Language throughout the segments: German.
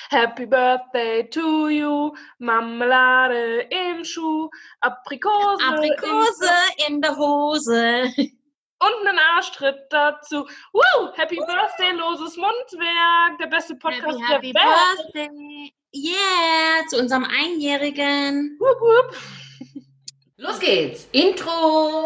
Happy Birthday to you, Marmelade im Schuh, Aprikose in der Hose. Und einen Arschtritt dazu. Woo! Happy Birthday, loses Mundwerk, der beste Podcast Happy der Welt. Birthday. Yeah, zu unserem Einjährigen. Wupp, wupp. Los geht's. Intro.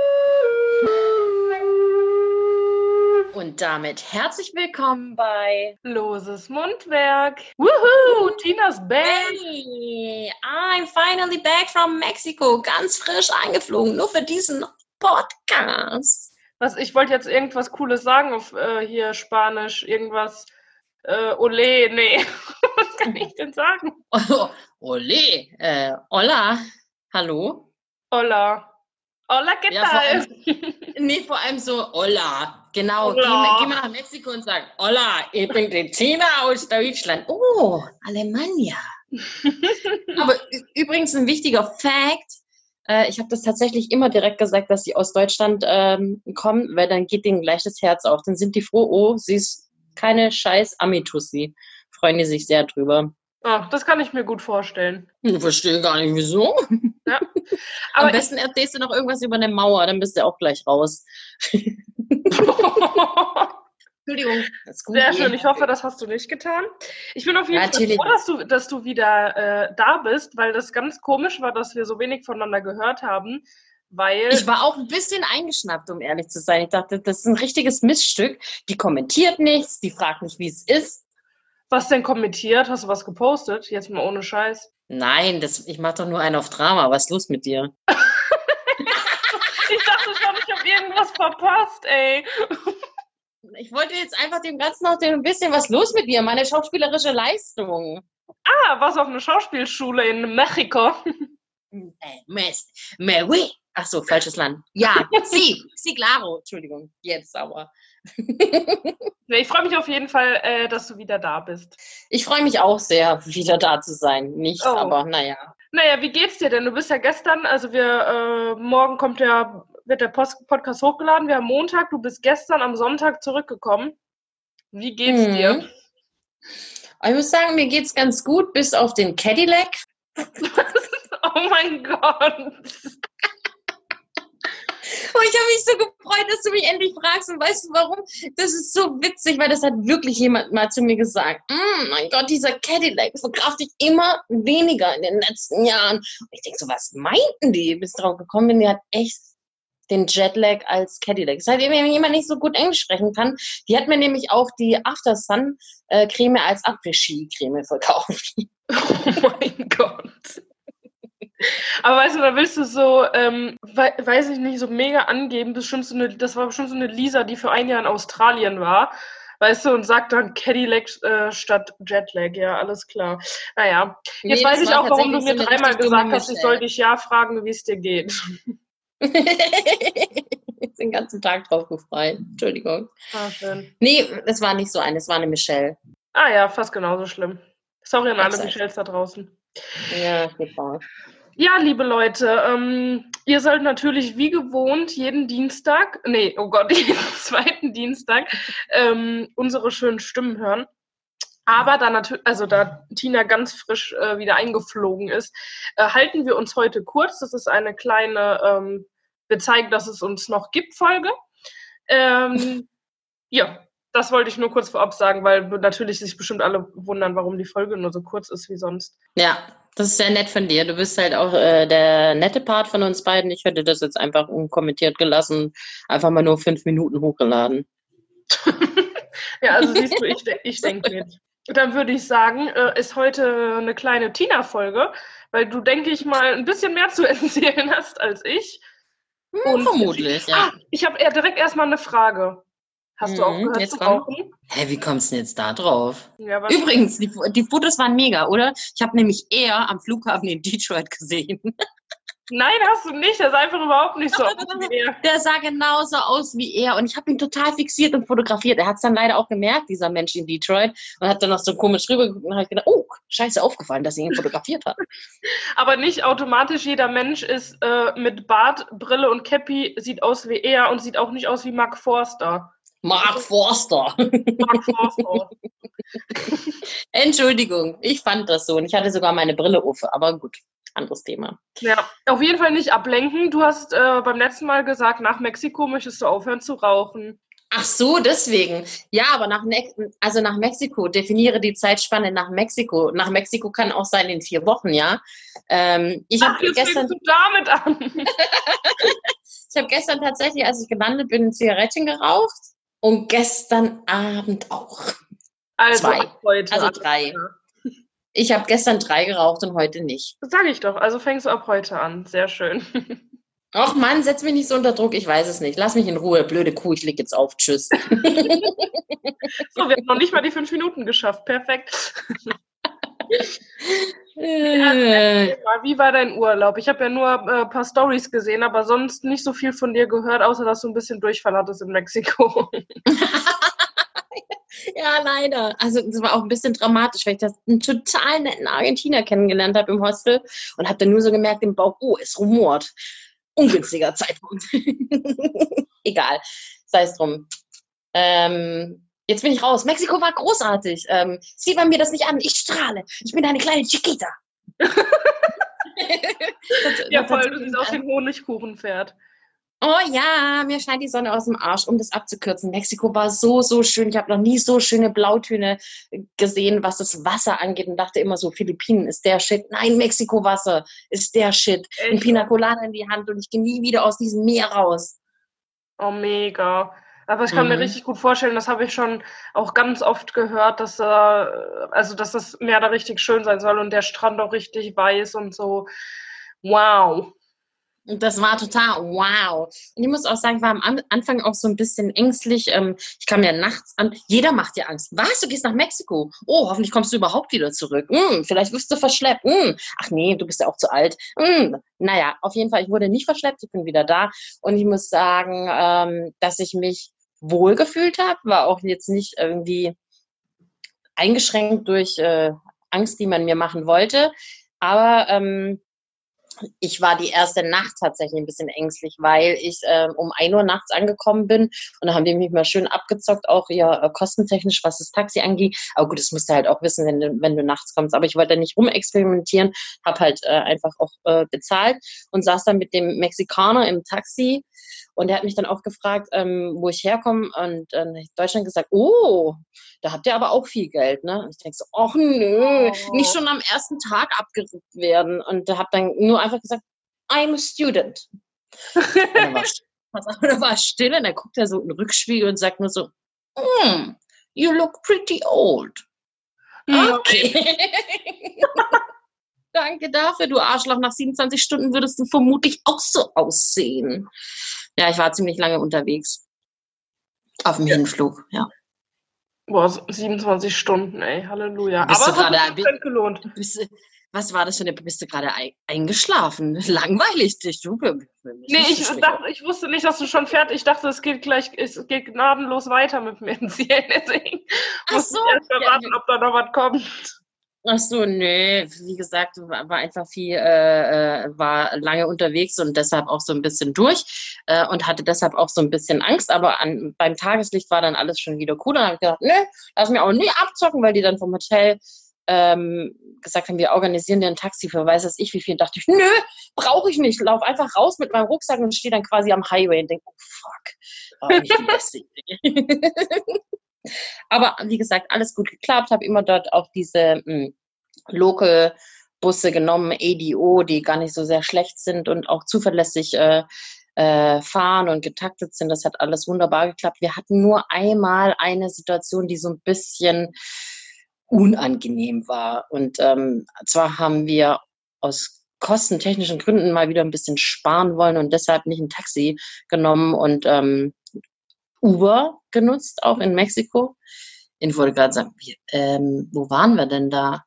Und damit herzlich willkommen bei Loses Mundwerk. Woohoo! Tinas back. Hey, I'm finally back from Mexico. Ganz frisch eingeflogen, nur für diesen Podcast. Ich wollte jetzt irgendwas Cooles sagen auf hier Spanisch. Irgendwas. Ole, nee. Was kann ich denn sagen? Ole, hola, hallo. Hola. Hola, ¿qué tal? Vor allem so, hola. Genau, geh mal nach Mexiko und sag, hola, ich bin die Tina aus Deutschland. Oh, Alemannia. Aber übrigens ein wichtiger Fact, ich habe das tatsächlich immer direkt gesagt, dass sie aus Deutschland kommen, weil dann geht denen gleich das Herz auf. Dann sind die froh, oh, sie ist keine scheiß Amitussi. Freuen die sich sehr drüber. Ach, das kann ich mir gut vorstellen. Ich verstehe gar nicht, wieso. Ja. Aber am besten erzählst du noch irgendwas über eine Mauer, dann bist du auch gleich raus. Entschuldigung. Das ist gut. Sehr schön, ich hoffe, das hast du nicht getan. Ich bin auf jeden Fall froh, dass du wieder da bist, weil das ganz komisch war, dass wir so wenig voneinander gehört haben. Weil ich war auch ein bisschen eingeschnappt, um ehrlich zu sein. Ich dachte, das ist ein richtiges Missstück. Die kommentiert nichts, die fragt nicht, wie es ist. Was denn kommentiert? Hast du was gepostet? Jetzt mal ohne Scheiß. Nein, ich mache doch nur einen auf Drama. Was ist los mit dir? Ich dachte schon, ich habe irgendwas verpasst, ey. Ich wollte jetzt einfach dem Ganzen noch ein bisschen was los mit dir, meine schauspielerische Leistung. Warst auf einer Schauspielschule in Mexiko? Ach so, falsches Land. Ja, sí, claro. Entschuldigung, jetzt aber. Ich freue mich auf jeden Fall, dass du wieder da bist. Ich freue mich auch sehr, wieder da zu sein. Aber naja. Naja, wie geht's dir denn? Du bist ja gestern, also morgen wird der Podcast hochgeladen, wir haben Montag, du bist gestern am Sonntag zurückgekommen. Wie geht's dir? Ich muss sagen, mir geht's ganz gut, bis auf den Cadillac. Oh mein Gott. Und ich habe mich so gefreut, dass du mich endlich fragst. Und weißt du warum? Das ist so witzig, weil das hat wirklich jemand mal zu mir gesagt. Mein Gott, dieser Cadillac verkauft dich immer weniger in den letzten Jahren. Und ich denke so, was meinten die? Bis drauf gekommen bin, die hat echt den Jetlag als Cadillac. Das heißt, wenn jemand nicht so gut Englisch sprechen kann, die hat mir nämlich auch die After Sun Creme als Après-Ski-Creme verkauft. Oh mein Gott. Aber weißt du, da willst du so, weiß ich nicht, so mega angeben, das war bestimmt so eine Lisa, die für ein Jahr in Australien war, weißt du, und sagt dann Cadillac statt Jetlag, ja, alles klar. Naja, jetzt weiß ich auch, warum du mir dreimal gesagt hast, ich soll dich fragen, wie es dir geht. Ich bin den ganzen Tag drauf gefreut, Entschuldigung. Schön. Nee, es war nicht so eine, es war eine Michelle. Ja, fast genauso schlimm. Sorry an alle Michelles da draußen. Ja, super. Ja, liebe Leute, ihr sollt natürlich wie gewohnt jeden zweiten Dienstag unsere schönen Stimmen hören. Aber da Tina ganz frisch wieder eingeflogen ist, halten wir uns heute kurz. Das ist eine kleine, wir zeigen, dass es uns noch gibt, Folge. Ja, das wollte ich nur kurz vorab sagen, weil natürlich sich bestimmt alle wundern, warum die Folge nur so kurz ist wie sonst. Ja, das ist sehr nett von dir. Du bist halt auch der nette Part von uns beiden. Ich hätte das jetzt einfach unkommentiert gelassen, einfach mal nur 5 Minuten hochgeladen. Ja, also siehst du, ich denke mit. Dann würde ich sagen, ist heute eine kleine Tina-Folge, weil du, denke ich mal, ein bisschen mehr zu erzählen hast als ich. Und vermutlich, ja. Ich habe direkt erstmal eine Frage. Hast du auch gehört zu rauchen? Hä, wie kommst du denn jetzt da drauf? Ja, übrigens, die Fotos waren mega, oder? Ich habe nämlich eher am Flughafen in Detroit gesehen. Nein, hast du nicht. Der sah einfach überhaupt nicht so aus wie er. Der sah genauso aus wie er. Und ich habe ihn total fixiert und fotografiert. Er hat es dann leider auch gemerkt, dieser Mensch in Detroit. Und hat dann noch so komisch rübergeguckt und hat gedacht, oh, scheiße, aufgefallen, dass sie ihn fotografiert hat. Aber nicht automatisch jeder Mensch ist mit Bart, Brille und Cappy, sieht aus wie er und sieht auch nicht aus wie Mark Forster. Mark Forster. Mark Forster. Entschuldigung, ich fand das so und ich hatte sogar meine Brille auf, aber gut, anderes Thema. Ja, auf jeden Fall nicht ablenken. Du hast beim letzten Mal gesagt, nach Mexiko möchtest du aufhören zu rauchen. Ach so, deswegen. Ja, aber nach Mexiko, definiere die Zeitspanne nach Mexiko. Nach Mexiko kann auch sein in 4 Wochen, ja. Ich habe Jetzt gestern, fängst du damit an. ich habe gestern tatsächlich, als ich gelandet bin, ein Zigarettchen geraucht und gestern Abend auch. Also 2, ab heute. also an. 3. Ich habe gestern 3 geraucht und heute nicht. Sag ich doch, also fängst du ab heute an. Sehr schön. Och Mann, setz mich nicht so unter Druck, ich weiß es nicht. Lass mich in Ruhe, blöde Kuh, ich leg jetzt auf. Tschüss. So, wir haben noch nicht mal die 5 Minuten geschafft. Perfekt. Wie war dein Urlaub? Ich habe ja nur ein paar Stories gesehen, aber sonst nicht so viel von dir gehört, außer dass du ein bisschen Durchfall hattest in Mexiko. Ja, leider. Also es war auch ein bisschen dramatisch, weil ich das einen total netten Argentinier kennengelernt habe im Hostel und habe dann nur so gemerkt im Bauch, oh, es rumort. Ungünstiger Zeitpunkt. Egal, sei es drum. Jetzt bin ich raus. Mexiko war großartig. Sieh bei mir das nicht an. Ich strahle. Ich bin eine kleine Chiquita. Ja, voll, du siehst aus wie ein Honigkuchenpferd. Oh ja, mir scheint die Sonne aus dem Arsch, um das abzukürzen. Mexiko war so, so schön. Ich habe noch nie so schöne Blautöne gesehen, was das Wasser angeht und dachte immer so, Philippinen ist der Shit. Nein, Mexiko-Wasser ist der Shit. Echt? Ein Pina Colada in die Hand und ich gehe nie wieder aus diesem Meer raus. Oh, mega. Aber ich kann mir richtig gut vorstellen, das habe ich schon auch ganz oft gehört, dass dass das Meer da richtig schön sein soll und der Strand auch richtig weiß und so. Wow. Und das war total wow. Und ich muss auch sagen, ich war am Anfang auch so ein bisschen ängstlich. Ich kam ja nachts an. Jeder macht dir Angst. Was? Du gehst nach Mexiko? Oh, hoffentlich kommst du überhaupt wieder zurück. Vielleicht wirst du verschleppt. Ach nee, du bist ja auch zu alt. Naja, auf jeden Fall, ich wurde nicht verschleppt. Ich bin wieder da. Und ich muss sagen, dass ich mich wohl gefühlt habe. War auch jetzt nicht irgendwie eingeschränkt durch Angst, die man mir machen wollte. Aber ich war die erste Nacht tatsächlich ein bisschen ängstlich, weil ich um 1 Uhr nachts angekommen bin und da haben die mich mal schön abgezockt, auch ja kostentechnisch, was das Taxi angeht. Aber gut, das musst du halt auch wissen, wenn du nachts kommst. Aber ich wollte nicht rumexperimentieren, habe halt einfach auch bezahlt und saß dann mit dem Mexikaner im Taxi und der hat mich dann auch gefragt, wo ich herkomme und dann habe ich Deutschland gesagt, oh, da habt ihr aber auch viel Geld, ne? Und ich denke so, ach nö, nicht schon am ersten Tag abgerückt werden. Und da habe dann nur einfach gesagt, I'm a student. Und dann war still und dann guckt er so in den Rückspiegel und sagt nur so, you look pretty old. Okay. Danke dafür, du Arschloch. Nach 27 Stunden würdest du vermutlich auch so aussehen. Ja, ich war ziemlich lange unterwegs. Auf dem Hinflug, ja. Boah, 27 Stunden, ey, Halleluja. Bist Aber du gerade, es hat sich gelohnt. was war das für eine, bist du gerade eingeschlafen? Langweilig dich, du. Nee, ich wusste nicht, dass du schon fertig. Ich dachte, es geht gnadenlos weiter mit mir ins Ziel. Deswegen musste ich erst mal warten, ob da noch was kommt. Ach so, nee, wie gesagt, war einfach war lange unterwegs und deshalb auch so ein bisschen durch und hatte deshalb auch so ein bisschen Angst, aber beim Tageslicht war dann alles schon wieder cool. Dann habe ich gedacht, nee, lass mich auch nie abzocken, weil die dann vom Hotel gesagt haben, wir organisieren dir ein Taxi für weiß was ich wie viel. Und dachte ich, nö, brauche ich nicht. Lauf einfach raus mit meinem Rucksack und stehe dann quasi am Highway und denke, oh fuck, war nicht die beste Idee. Aber wie gesagt, alles gut geklappt. Habe immer dort auch diese Local-Busse genommen, ADO, die gar nicht so sehr schlecht sind und auch zuverlässig fahren und getaktet sind. Das hat alles wunderbar geklappt. Wir hatten nur einmal eine Situation, die so ein bisschen unangenehm war. Und zwar haben wir aus kostentechnischen Gründen mal wieder ein bisschen sparen wollen und deshalb nicht ein Taxi genommen und Uber genutzt, auch in Mexiko. Ich wollte gerade sagen, wo waren wir denn da?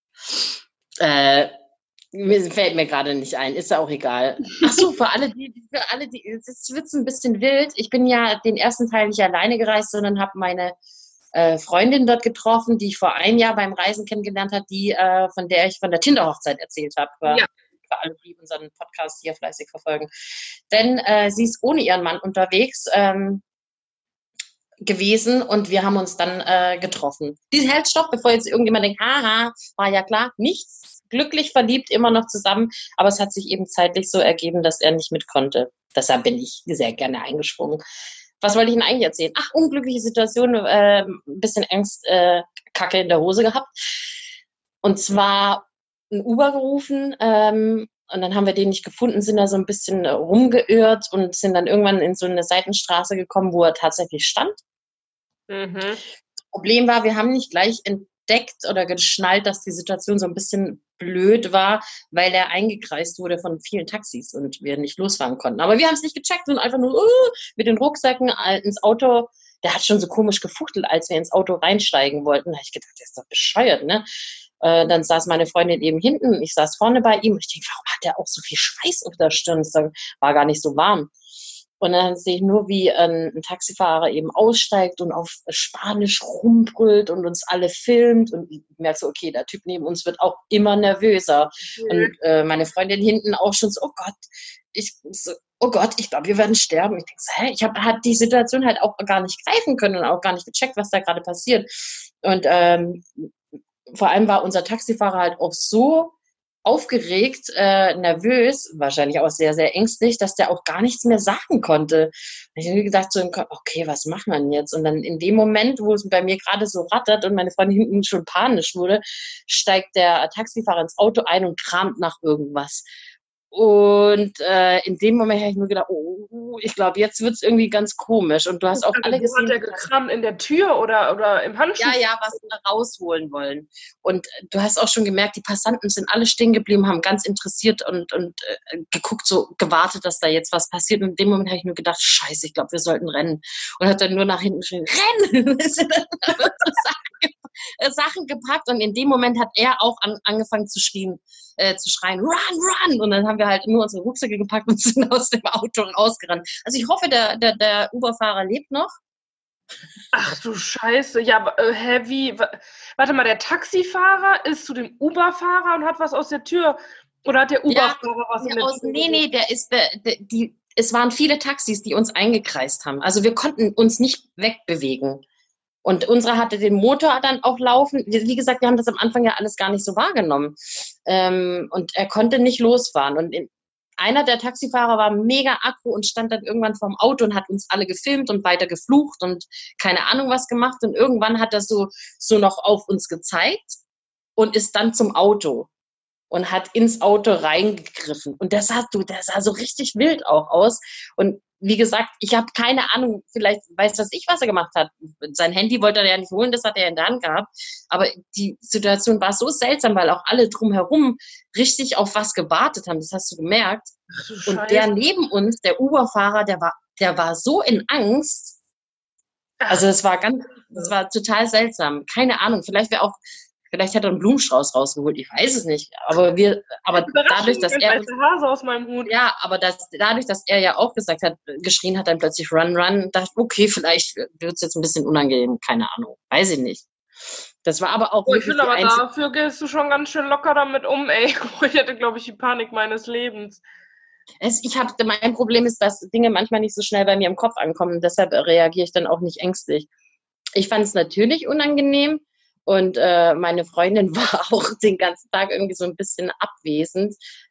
Fällt mir gerade nicht ein, ist ja auch egal. Ach so, für alle, jetzt wird es ein bisschen wild. Ich bin ja den ersten Teil nicht alleine gereist, sondern habe meine Freundin dort getroffen, die ich vor 1 Jahr beim Reisen kennengelernt habe, von der ich von der Tinder-Hochzeit erzählt habe. Ja. Für alle, die unseren Podcast hier fleißig verfolgen. Denn sie ist ohne ihren Mann unterwegs, gewesen und wir haben uns dann getroffen. Die hält Stopp, bevor jetzt irgendjemand denkt, haha, war ja klar, nichts. Glücklich verliebt, immer noch zusammen, aber es hat sich eben zeitlich so ergeben, dass er nicht mit konnte. Deshalb bin ich sehr gerne eingesprungen. Was wollte ich denn eigentlich erzählen? Ach, unglückliche Situation, ein bisschen Angst, Kacke in der Hose gehabt. Und zwar ein Uber gerufen, und dann haben wir den nicht gefunden, sind da so ein bisschen rumgeirrt und sind dann irgendwann in so eine Seitenstraße gekommen, wo er tatsächlich stand. Mhm. Problem war, wir haben nicht gleich entdeckt oder geschnallt, dass die Situation so ein bisschen blöd war, weil er eingekreist wurde von vielen Taxis und wir nicht losfahren konnten. Aber wir haben es nicht gecheckt und einfach nur mit den Rucksäcken ins Auto. Der hat schon so komisch gefuchtelt, als wir ins Auto reinsteigen wollten. Da habe ich gedacht, der ist doch bescheuert, ne? Dann saß meine Freundin eben hinten, ich saß vorne bei ihm und ich denke, warum hat der auch so viel Schweiß auf der Stirn? Es war gar nicht so warm. Und dann sehe ich nur, wie ein Taxifahrer eben aussteigt und auf Spanisch rumbrüllt und uns alle filmt. Und ich merke so, okay, der Typ neben uns wird auch immer nervöser. Und meine Freundin hinten auch schon so, oh Gott, ich glaube, wir werden sterben. Ich denke so, hat die Situation halt auch gar nicht greifen können und auch gar nicht gecheckt, was da gerade passiert. Und vor allem war unser Taxifahrer halt auch so aufgeregt, nervös, wahrscheinlich auch sehr, sehr ängstlich, dass der auch gar nichts mehr sagen konnte. Ich habe gedacht, so, okay, was machen wir denn jetzt? Und dann in dem Moment, wo es bei mir gerade so rattert und meine Freundin hinten schon panisch wurde, steigt der Taxifahrer ins Auto ein und kramt nach irgendwas. Und in dem Moment habe ich mir gedacht, oh, ich glaube, jetzt wird es irgendwie ganz komisch. Und du hast auch alle Wo hat gesehen, der gekramt? In der Tür oder im Handschuh? ja, was rausholen wollen. Und du hast auch schon gemerkt, die Passanten sind alle stehen geblieben, haben ganz interessiert und geguckt, so gewartet, dass da jetzt was passiert. Und in dem Moment habe ich nur gedacht, scheiße, ich glaube, wir sollten rennen. Und hat dann nur nach hinten geschrien, rennen! Sachen gepackt und in dem Moment hat er auch angefangen zu schreien, run, run! Und dann haben wir halt nur unsere Rucksäcke gepackt und sind aus dem Auto rausgerannt. Also ich hoffe, der Uber-Fahrer lebt noch. Ach du Scheiße. Ja, wie? Warte mal, der Taxifahrer ist zu dem Uber-Fahrer und hat was aus der Tür. Oder hat der Uber-Fahrer was in der Tür? Nee, es waren viele Taxis, die uns eingekreist haben. Also wir konnten uns nicht wegbewegen. Und unsere hatte den Motor dann auch laufen. Wie gesagt, wir haben das am Anfang ja alles gar nicht so wahrgenommen. Und er konnte nicht losfahren. Und einer der Taxifahrer war mega aggro und stand dann irgendwann vorm Auto und hat uns alle gefilmt und weiter geflucht und keine Ahnung was gemacht. Und irgendwann hat er so noch auf uns gezeigt und ist dann zum Auto und hat ins Auto reingegriffen. Und der sah so richtig wild auch aus. Und wie gesagt, ich habe keine Ahnung, vielleicht weiß das ich, was er gemacht hat. Sein Handy wollte er ja nicht holen, das hat er in der Hand gehabt. Aber die Situation war so seltsam, weil auch alle drumherum richtig auf was gewartet haben. Das hast du gemerkt. Ach du Und der Scheiße. neben uns, der Uber-Fahrer, der war so in Angst. Also das war total seltsam. Keine Ahnung, vielleicht hat er einen Blumenstrauß rausgeholt, ich weiß es nicht. Aber dadurch, dass er Hase aus meinem Hut. ja, aber dadurch, dass er ja auch geschrien hat, dann plötzlich run, run, dachte ich, okay, vielleicht wird es jetzt ein bisschen unangenehm, keine Ahnung, weiß ich nicht. Das war aber auch Ich wirklich finde die aber, einzige. dafür gehst du schon ganz schön locker damit um, ey. Ich hätte, glaube ich, die Panik meines Lebens. Mein Problem ist, dass Dinge manchmal nicht so schnell bei mir im Kopf ankommen. Deshalb reagiere ich dann auch nicht ängstlich. Ich fand es natürlich unangenehm und meine Freundin war auch den ganzen Tag irgendwie so ein bisschen abwesend.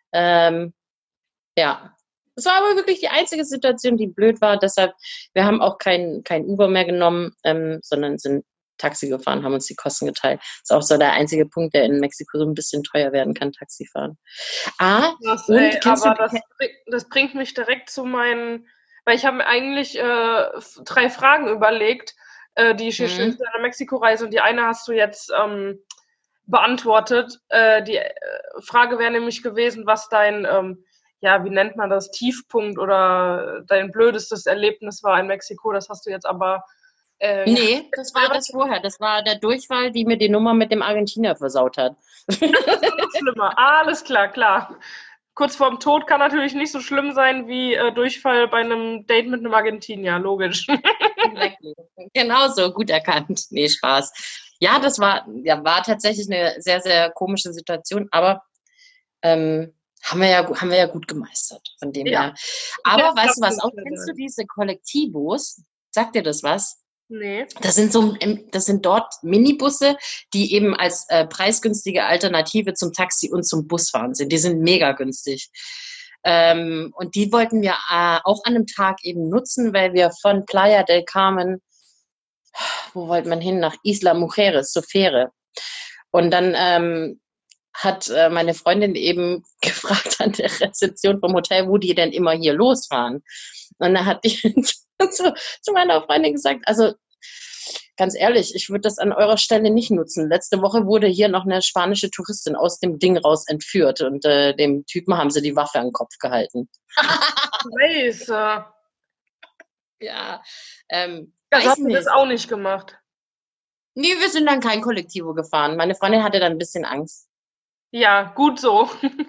Ja, es war aber wirklich die einzige Situation, die blöd war. Deshalb, wir haben auch kein Uber mehr genommen, sondern sind Taxi gefahren, haben uns die Kosten geteilt. Ist auch so der einzige Punkt, der in Mexiko so ein bisschen teuer werden kann, Taxifahren. Krass, Und ey, kennst du aber das bringt mich direkt zu meinen, weil ich habe mir eigentlich 3 Fragen überlegt, die ich hier stelle zu einer Mexiko-Reise und die eine hast du jetzt beantwortet. Die Frage wäre nämlich gewesen, was dein, ja, wie nennt man das, Tiefpunkt oder dein blödestes Erlebnis war in Mexiko. Das hast du jetzt aber. Nee, das war das vorher. Das war der Durchfall, die mir die Nummer mit dem Argentinier versaut hat. Das ist noch schlimmer. Alles klar, klar. Kurz vorm Tod kann natürlich nicht so schlimm sein wie Durchfall bei einem Date mit einem Argentinier, logisch. Exactly. Genau so, gut erkannt. Nee, Spaß. Ja, das war tatsächlich eine sehr, sehr komische Situation, aber haben wir ja gut gemeistert, von dem her. Aber weißt du was, auch kennst du diese Kollektivos? Sagt dir das was? Nee. Das sind dort Minibusse, die eben als preisgünstige Alternative zum Taxi und zum Busfahren sind. Die sind mega günstig. Und die wollten wir auch an einem Tag eben nutzen, weil wir von Playa del Carmen, wo wollte man hin? Nach Isla Mujeres, zur Fähre. Und dann hat meine Freundin eben gefragt an der Rezeption vom Hotel, wo die denn immer hier losfahren. Und dann hat die zu meiner Freundin gesagt, also ganz ehrlich, ich würde das an eurer Stelle nicht nutzen. Letzte Woche wurde hier noch eine spanische Touristin aus dem Ding raus entführt und dem Typen haben sie die Waffe an den Kopf gehalten. Scheiße. Ja, Das hast du das auch nicht gemacht. Nee, wir sind dann kein Kollektivo gefahren. Meine Freundin hatte dann ein bisschen Angst. Ja, gut so.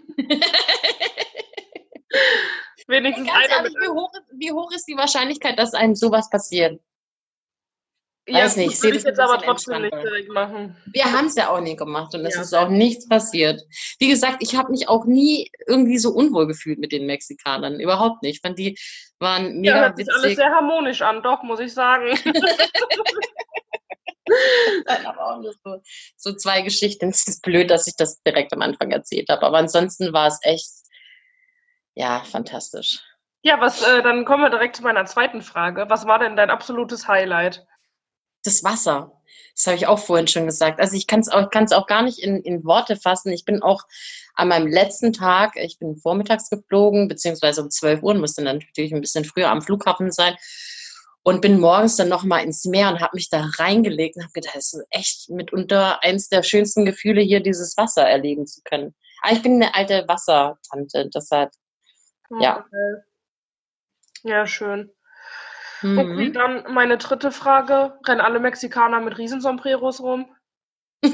Wenigstens Ganz einer ehrlich, mit. wie hoch ist die Wahrscheinlichkeit, dass einem sowas passiert? Ja, Weiß nicht, gut, ich sehe würde ich das ein jetzt aber bisschen trotzdem nicht entspannter. direkt machen. Wir haben es ja auch nie gemacht und es Ja. ist auch nichts passiert. Wie gesagt, ich habe mich auch nie irgendwie so unwohl gefühlt mit den Mexikanern. Überhaupt nicht. Ich fand, die waren Ja, mega hört sich alles witzig. sehr harmonisch an, doch, muss ich sagen. Dann aber auch nur so zwei Geschichten. Es ist blöd, dass ich das direkt am Anfang erzählt habe. Aber ansonsten war es echt, ja, fantastisch. Ja, dann kommen wir direkt zu meiner zweiten Frage. Was war denn dein absolutes Highlight? Das Wasser. Das habe ich auch vorhin schon gesagt. Also ich kann es auch gar nicht in Worte fassen. Ich bin auch an meinem letzten Tag, ich bin vormittags geflogen, beziehungsweise um 12 Uhr, musste dann natürlich ein bisschen früher am Flughafen sein und bin morgens dann nochmal ins Meer und habe mich da reingelegt und habe gedacht, das ist echt mitunter eins der schönsten Gefühle, hier dieses Wasser erleben zu können. Aber ich bin eine alte Wassertante, deshalb, ja. Okay. Ja, schön. Okay, Mhm. dann meine dritte Frage. Rennen alle Mexikaner mit Riesensombreros rum? Nein,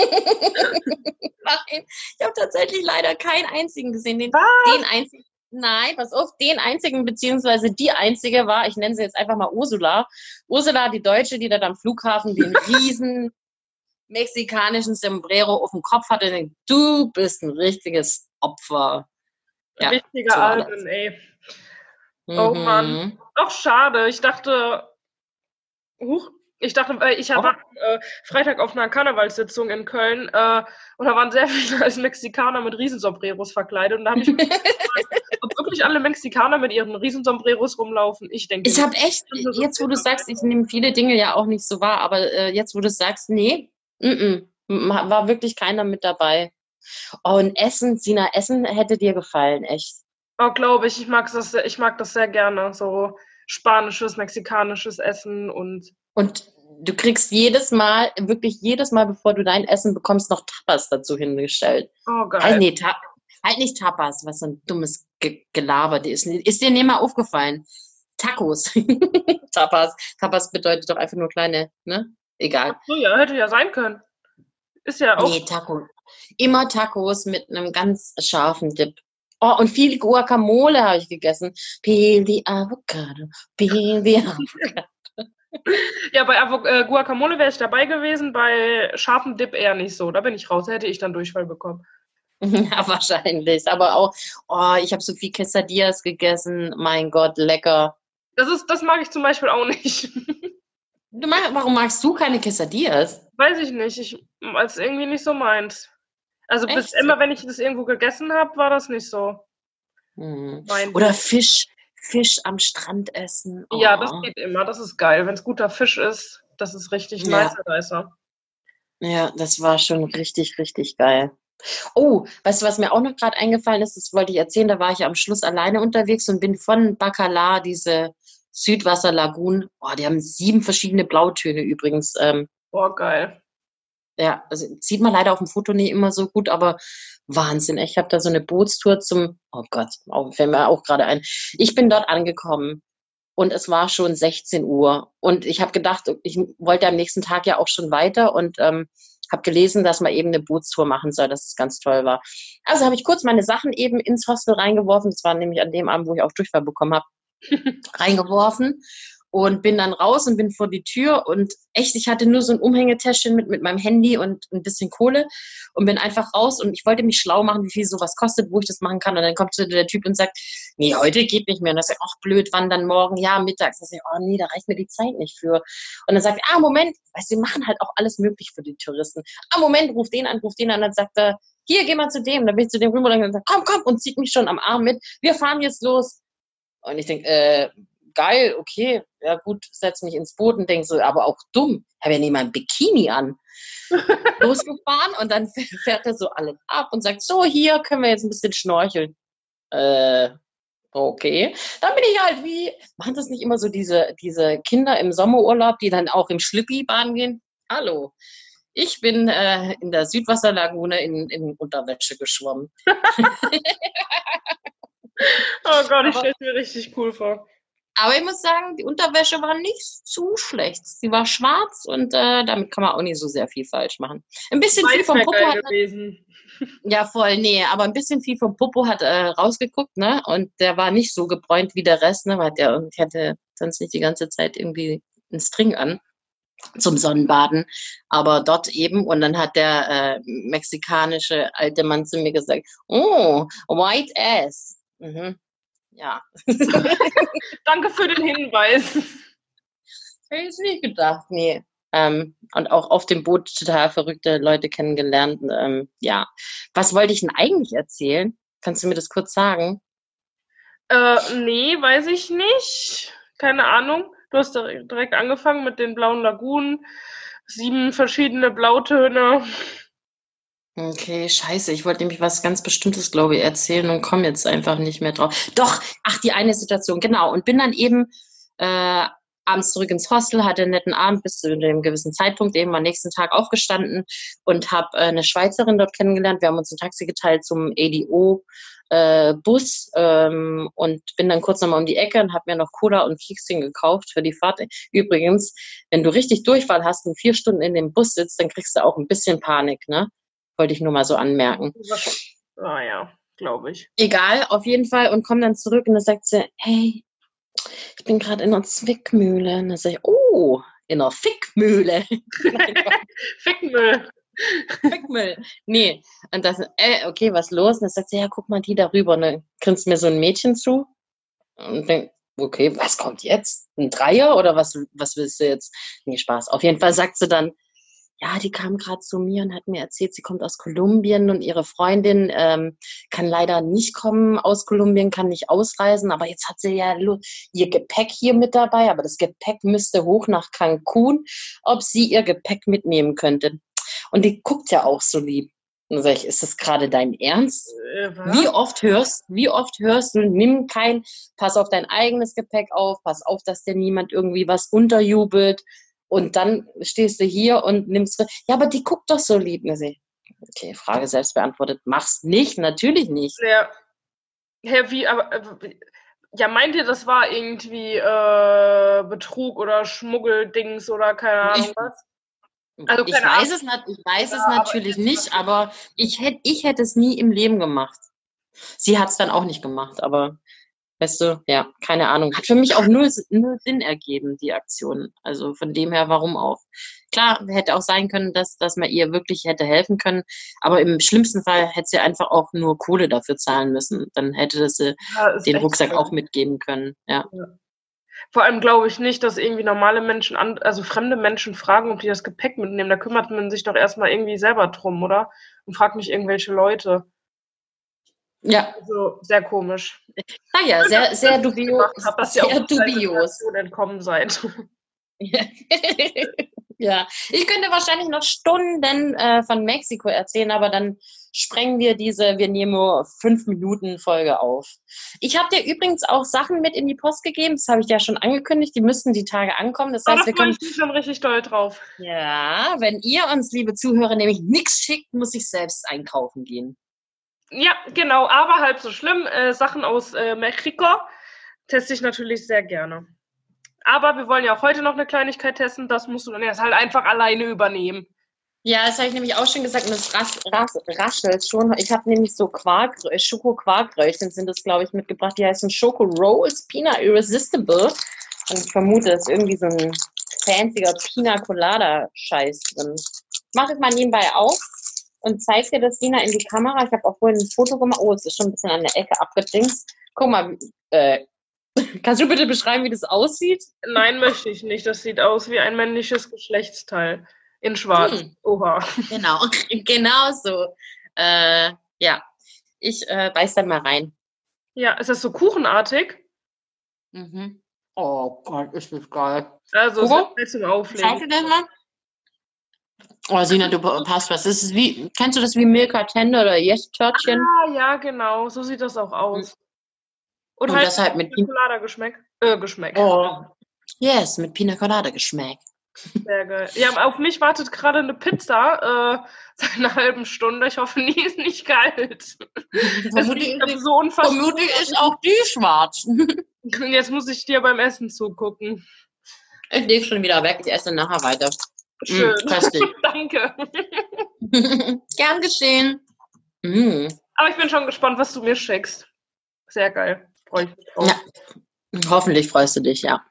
ich habe tatsächlich leider keinen einzigen gesehen. Den einzigen, nein, pass auf, den einzigen, beziehungsweise die einzige war, ich nenne sie jetzt einfach mal Ursula. Ursula, die Deutsche, die dort am Flughafen den riesen mexikanischen Sombrero auf dem Kopf hatte. Denkt, du bist ein richtiges Opfer. Ja, Richtiger so war Alben, das. ey. Oh Mann. Mhm. Ach, schade. Ich dachte, ich war Freitag auf einer Karnevalssitzung in Köln und da waren sehr viele als Mexikaner mit Riesensombreros verkleidet und da habe ich mich gefragt, ob wirklich alle Mexikaner mit ihren Riesensombreros rumlaufen. Ich denke Ich nicht. habe echt, jetzt wo du sagst, ich nehme viele Dinge ja auch nicht so wahr, aber jetzt wo du sagst, nee, war wirklich keiner mit dabei. Oh, und Essen, Sina, Essen hätte dir gefallen, echt. Oh, glaube ich, ich mag das sehr gerne. So spanisches, mexikanisches Essen und Und du kriegst jedes Mal, wirklich jedes Mal, bevor du dein Essen bekommst, noch Tapas dazu hingestellt. oh, Halt, geil. nee, halt nicht Tapas, was so ein dummes Gelaber ist. Ist dir nicht mal aufgefallen? Tacos. Tapas. Tapas bedeutet doch einfach nur kleine, ne? Egal. Ach so, ja, hätte ja sein können. Ist ja auch. Nee, Taco. Immer Tacos mit einem ganz scharfen Dip. Oh, und viel Guacamole habe ich gegessen. Peel the avocado, peel the avocado. Ja, bei Guacamole wäre ich dabei gewesen, bei scharfem Dip eher nicht so. Da bin ich raus, da hätte ich dann Durchfall bekommen. Ja, wahrscheinlich. Aber auch, oh, ich habe so viel Quesadillas gegessen. Mein Gott, lecker. Das mag ich zum Beispiel auch nicht. Warum magst du keine Quesadillas? Weiß ich nicht. Als irgendwie nicht so meins. Also bis Echt? immer, wenn ich das irgendwo gegessen habe, war das nicht so Hm. mein Oder Ding. Fisch am Strand essen. Ja, das Oh. geht immer. Das ist geil. Wenn es guter Fisch ist, das ist richtig nice, Ja, Reißer. ja, das war schon richtig, richtig geil. Oh, weißt du, was mir auch noch gerade eingefallen ist? Das wollte ich erzählen. Da war ich am Schluss alleine unterwegs und bin von Bacalar, diese Südwasserlagunen. Oh, die haben 7 verschiedene Blautöne übrigens. Boah, geil. Ja, also sieht man leider auf dem Foto nicht immer so gut, aber Wahnsinn. Ich habe da so eine Bootstour oh Gott, fällt mir auch gerade ein. Ich bin dort angekommen und es war schon 16 Uhr und ich habe gedacht, ich wollte am nächsten Tag ja auch schon weiter und habe gelesen, dass man eben eine Bootstour machen soll, dass es ganz toll war. Also habe ich kurz meine Sachen eben ins Hostel reingeworfen. Das war nämlich an dem Abend, wo ich auch Durchfall bekommen habe, reingeworfen. und bin dann raus und bin vor die Tür und echt, ich hatte nur so ein Umhängetäschchen mit meinem Handy und ein bisschen Kohle und bin einfach raus und ich wollte mich schlau machen, wie viel sowas kostet, wo ich das machen kann und dann kommt so der Typ und sagt, nee, heute geht nicht mehr und dann sag ich, ach blöd, wann dann morgen? Ja, mittags. Dann sag ich, oh nee, da reicht mir die Zeit nicht für. Und dann sagt er, Moment, weißt du, sie machen halt auch alles möglich für die Touristen. Moment, ruf den an und dann sagt er, hier, geh mal zu dem. Dann bin ich zu dem rüber und dann sagt, komm und zieht mich schon am Arm mit, wir fahren jetzt los. Und ich denke, geil, okay, ja gut, setz mich ins Boot und denk so, aber auch dumm, ich habe ja nicht mal ein Bikini an. Losgefahren und dann fährt er so alles ab und sagt, so, hier können wir jetzt ein bisschen schnorcheln. Okay. Dann bin ich halt machen das nicht immer so diese Kinder im Sommerurlaub, die dann auch im Schlippi baden gehen? Hallo, ich bin in der Südwasserlagune in Unterwäsche geschwommen. Oh Gott, ich stelle es mir richtig cool vor. Aber ich muss sagen, die Unterwäsche war nicht zu schlecht. Sie war schwarz und damit kann man auch nicht so sehr viel falsch machen. Ein bisschen viel vom Popo hat gewesen. Ja, voll, nee, aber ein bisschen viel vom Popo hat rausgeguckt, ne? Und der war nicht so gebräunt wie der Rest, ne? Weil ich hatte sonst nicht die ganze Zeit irgendwie einen String an zum Sonnenbaden. Aber dort eben, und dann hat der mexikanische alte Mann zu mir gesagt, oh, white ass. Mhm. Ja. Danke für den Hinweis. Hätte ich nicht gedacht, nee. Und auch auf dem Boot total verrückte Leute kennengelernt. Ja. Was wollte ich denn eigentlich erzählen? Kannst du mir das kurz sagen? Nee, weiß ich nicht. Keine Ahnung. Du hast direkt angefangen mit den blauen Lagunen. 7 verschiedene Blautöne. Okay, scheiße. Ich wollte nämlich was ganz Bestimmtes, glaube ich, erzählen und komme jetzt einfach nicht mehr drauf. Doch, die eine Situation, genau. Und bin dann eben abends zurück ins Hostel, hatte einen netten Abend bis zu einem gewissen Zeitpunkt, eben am nächsten Tag aufgestanden und habe eine Schweizerin dort kennengelernt. Wir haben uns ein Taxi geteilt zum ADO Bus und bin dann kurz nochmal um die Ecke und habe mir noch Cola und Kekschen gekauft für die Fahrt. Übrigens, wenn du richtig Durchfall hast und 4 Stunden in dem Bus sitzt, dann kriegst du auch ein bisschen Panik, ne? Wollte ich nur mal so anmerken. Ah ja, glaube ich. Egal, auf jeden Fall. Und komm dann zurück und dann sagt sie, hey, ich bin gerade in einer Zwickmühle. Und dann sage ich, oh, in einer Fickmühle. Fickmüll. Fickmüll. Nee. Und das, okay, was los? Und dann sagt sie, ja, guck mal die darüber. Und dann grinst mir so ein Mädchen zu. Und dann, okay, was kommt jetzt? Ein Dreier oder was willst du jetzt? Nee, Spaß. Auf jeden Fall sagt sie dann, ja, die kam gerade zu mir und hat mir erzählt, sie kommt aus Kolumbien und ihre Freundin kann leider nicht kommen aus Kolumbien, kann nicht ausreisen, aber jetzt hat sie ja ihr Gepäck hier mit dabei, aber das Gepäck müsste hoch nach Cancun, ob sie ihr Gepäck mitnehmen könnte. Und die guckt ja auch so lieb. Und dann sag ich, ist das gerade dein Ernst? Wie oft hörst du, pass auf dein eigenes Gepäck auf, pass auf, dass dir niemand irgendwie was unterjubelt. Und dann stehst du hier und nimmst, ja, aber die guckt doch so lieb. Okay, Frage selbst beantwortet. Mach's nicht, natürlich nicht. Ja, wie, aber, ja, meint ihr, das war irgendwie Betrug oder Schmuggeldings oder keine Ahnung was? Also, ich weiß es natürlich nicht, aber ich hätte es nie im Leben gemacht. Sie hat es dann auch nicht gemacht, aber weißt du, ja, keine Ahnung. Hat für mich auch null Sinn ergeben, die Aktion. Also von dem her, warum auch? Klar, hätte auch sein können, dass man ihr wirklich hätte helfen können, aber im schlimmsten Fall hätte sie einfach auch nur Kohle dafür zahlen müssen. Dann hätte sie den Rucksack auch mitgeben können, ja. Vor allem glaube ich nicht, dass irgendwie normale Menschen, also fremde Menschen fragen, ob die das Gepäck mitnehmen. Da kümmert man sich doch erstmal irgendwie selber drum, oder? Und fragt nicht irgendwelche Leute. Ja. Also sehr komisch. Ja, sehr, sehr dubios. Dass ihr auch dubios entkommen seid. Ja, ich könnte wahrscheinlich noch Stunden von Mexiko erzählen, aber dann sprengen wir wir nehmen nur 5 Minuten Folge auf. Ich habe dir übrigens auch Sachen mit in die Post gegeben, das habe ich ja schon angekündigt, die müssten die Tage ankommen. Das heißt, wir können. Ich bin schon richtig doll drauf. Ja, wenn ihr uns, liebe Zuhörer, nämlich nichts schickt, muss ich selbst einkaufen gehen. Ja, genau, aber halb so schlimm. Sachen aus Mexiko teste ich natürlich sehr gerne. Aber wir wollen ja auch heute noch eine Kleinigkeit testen, das musst du dann erst halt einfach alleine übernehmen. Ja, das habe ich nämlich auch schon gesagt und das raschelt schon. Ich habe nämlich so Schoko-Quarkröllchen sind das, glaube ich, mitgebracht. Die heißen Schoko Rolls Peanut Irresistible. Und ich vermute, da ist irgendwie so ein fancier Pina Colada-Scheiß drin. Mach ich mal nebenbei auf und zeig dir das, Lina, in die Kamera. Ich habe auch vorhin ein Foto gemacht. Oh, es ist schon ein bisschen an der Ecke abgedingst. Guck mal, kannst du bitte beschreiben, wie das aussieht? Nein, möchte ich nicht. Das sieht aus wie ein männliches Geschlechtsteil. In schwarz. Oha. Genau so. Ja, ich beiß dann mal rein. Ja, ist das so kuchenartig? Mhm. Oh Gott, ist das geil. Also, Hugo, so zum Auflegen. zeig dir das mal. Oh, Sina, du passt was. Das ist wie, kennst du das wie Milka Tender oder Yes-Törtchen? Ah, ja, genau. So sieht das auch aus. Und halt das halt mit Pina Colada Geschmack. Geschmack. Oh, yes, mit Pina Colada Geschmack. Sehr geil. Ja, auf mich wartet gerade eine Pizza seit einer halben Stunde. Ich hoffe, die ist nicht kalt. Vermutlich ist auch die schwarz. Jetzt muss ich dir beim Essen zugucken. Ich lege schon wieder weg. Ich esse nachher weiter. Schön. Köstlich. Danke. Gern geschehen. Aber ich bin schon gespannt, was du mir schickst. Sehr geil. Freue ich mich drauf. Ja. Hoffentlich freust du dich, ja.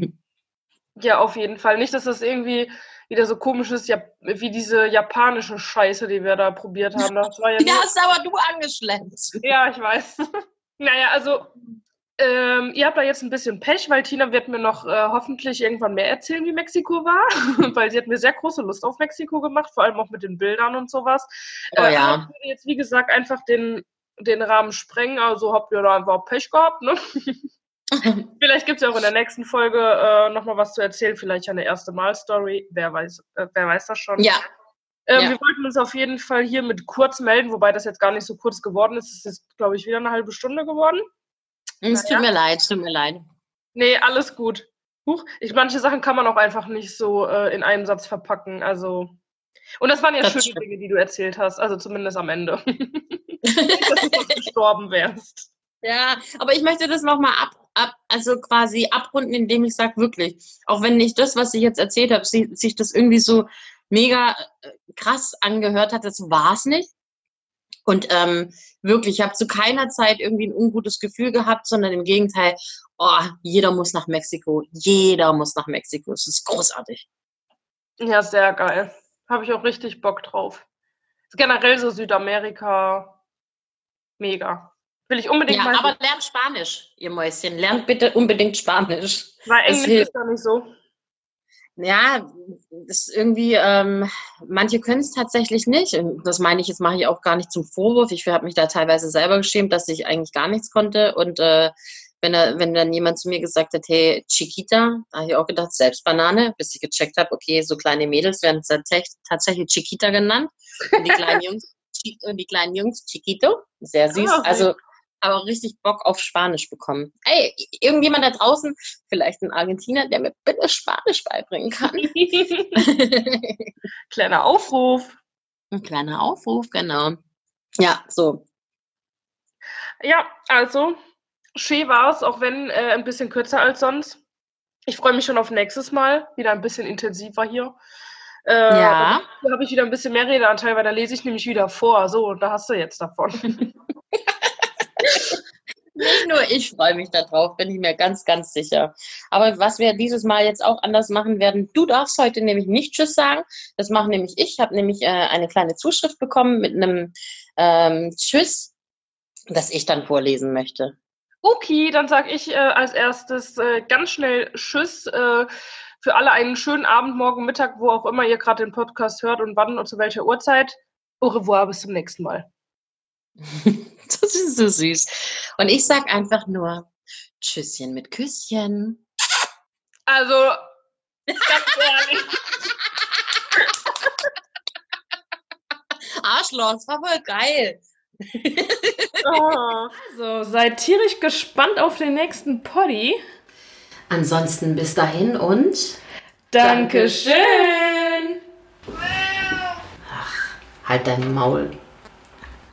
Ja, auf jeden Fall. Nicht, dass das irgendwie wieder so komisch ist, wie diese japanische Scheiße, die wir da probiert haben. Das war ja die hast aber du angeschleppt. Ja, ich weiß. Naja, also ihr habt da jetzt ein bisschen Pech, weil Tina wird mir noch hoffentlich irgendwann mehr erzählen, wie Mexiko war, weil sie hat mir sehr große Lust auf Mexiko gemacht, vor allem auch mit den Bildern und sowas. Oh ja. Ich würde jetzt, wie gesagt, einfach den Rahmen sprengen, also habt ihr da einfach Pech gehabt, ne? Vielleicht gibt es ja auch in der nächsten Folge nochmal was zu erzählen, vielleicht eine erste Mal-Story, wer weiß das schon. Ja. Wir wollten uns auf jeden Fall hier mit kurz melden, wobei das jetzt gar nicht so kurz geworden ist. Es ist, glaube ich, wieder eine halbe Stunde geworden. Es tut mir leid. Nee, alles gut. Manche Sachen kann man auch einfach nicht so in einen Satz verpacken. Also. Und das waren ja schöne Dinge, die du erzählt hast, also zumindest am Ende. Nicht, dass du noch gestorben wärst. Ja, aber ich möchte das nochmal also quasi abrunden, indem ich sage, wirklich, auch wenn nicht das, was ich jetzt erzählt habe, sich das irgendwie so mega krass angehört hat, das war es nicht. Und wirklich, ich habe zu keiner Zeit irgendwie ein ungutes Gefühl gehabt, sondern im Gegenteil, jeder muss nach Mexiko. Jeder muss nach Mexiko. Es ist großartig. Ja, sehr geil. Habe ich auch richtig Bock drauf. Generell so Südamerika, mega. Will ich unbedingt mal. Ja, aber lernt Spanisch, ihr Mäuschen. Lernt bitte unbedingt Spanisch. Weil Englisch ist da nicht so. Ja, das ist irgendwie, manche können es tatsächlich nicht. Und das meine ich, jetzt mache ich auch gar nicht zum Vorwurf. Ich habe mich da teilweise selber geschämt, dass ich eigentlich gar nichts konnte. Und wenn dann jemand zu mir gesagt hat, hey, Chiquita, da habe ich auch gedacht, selbst Banane, bis ich gecheckt habe, okay, so kleine Mädels werden tatsächlich Chiquita genannt. Und die kleinen Jungs Chiquito, sehr süß. Also aber richtig Bock auf Spanisch bekommen. Ey, irgendjemand da draußen, vielleicht ein Argentinier, der mir bitte Spanisch beibringen kann. Kleiner Aufruf. Ein kleiner Aufruf, genau. Ja, so. Ja, also, schön war's, auch wenn ein bisschen kürzer als sonst. Ich freue mich schon auf nächstes Mal, wieder ein bisschen intensiver hier. Ja. Da habe ich wieder ein bisschen mehr Redeanteil, weil da lese ich nämlich wieder vor. So, da hast du jetzt davon. Nicht nur ich freue mich darauf, bin ich mir ganz, ganz sicher. Aber was wir dieses Mal jetzt auch anders machen werden, du darfst heute nämlich nicht Tschüss sagen. Das mache nämlich ich. Ich habe nämlich eine kleine Zuschrift bekommen mit einem Tschüss, das ich dann vorlesen möchte. Okay, dann sage ich als erstes ganz schnell Tschüss. Für alle einen schönen Abend, morgen, Mittag, wo auch immer ihr gerade den Podcast hört und wann und zu welcher Uhrzeit. Au revoir, bis zum nächsten Mal. Das ist so süß. Und ich sag einfach nur Tschüsschen mit Küsschen. Also, ganz ehrlich. Arschloch, das war voll geil. Also, seid tierisch gespannt auf den nächsten Poddy. Ansonsten bis dahin und Dankeschön. Ach, halt dein Maul.